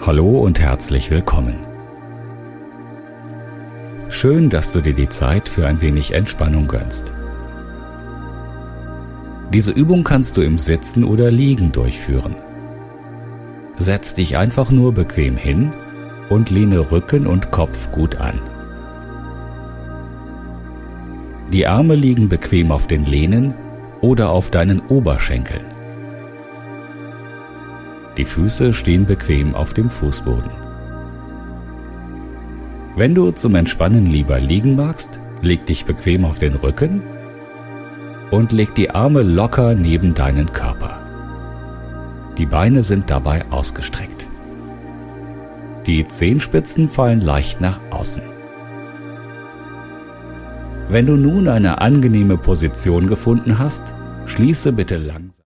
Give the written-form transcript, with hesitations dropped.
Hallo und herzlich willkommen. Schön, dass du dir die Zeit für ein wenig Entspannung gönnst. Diese Übung kannst du im Sitzen oder Liegen durchführen. Setz dich einfach nur bequem hin und lehne Rücken und Kopf gut an. Die Arme liegen bequem auf den Lehnen oder auf deinen Oberschenkeln. Die Füße stehen bequem auf dem Fußboden. Wenn du zum Entspannen lieber liegen magst, leg dich bequem auf den Rücken und leg die Arme locker neben deinen Körper. Die Beine sind dabei ausgestreckt. Die Zehenspitzen fallen leicht nach außen. Wenn du nun eine angenehme Position gefunden hast, schließe bitte langsam